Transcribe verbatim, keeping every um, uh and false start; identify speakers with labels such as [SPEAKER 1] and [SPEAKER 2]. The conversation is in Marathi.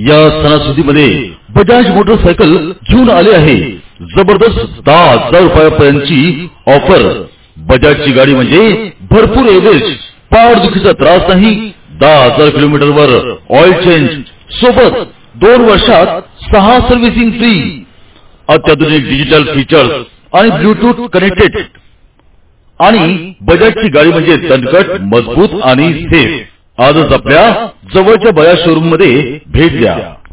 [SPEAKER 1] या सणासुदीमध्ये बजाज मोटरसायकल घेऊन आले आहे जबरदस्त दहा हजार रुपयापर्यंतची ऑफर। बजाजची गाडी म्हणजे भरपूर एव्हरेज, पाठदुखीचा त्रास नाही, दहा हजार किलोमीटरवर ऑइल चेंज सोबत दोन वर्षात सहा सर्व्हिसिंग फ्री, अत्याधुनिक डिजिटल फीचर्स आणि ब्लूटूथ कनेक्टेड। आणि बजाजची गाडी म्हणजे दणकट, मजबूत आणि सेफ। आजच आपल्या जवळच्या बजाज शोरूम मध्ये भेट द्या।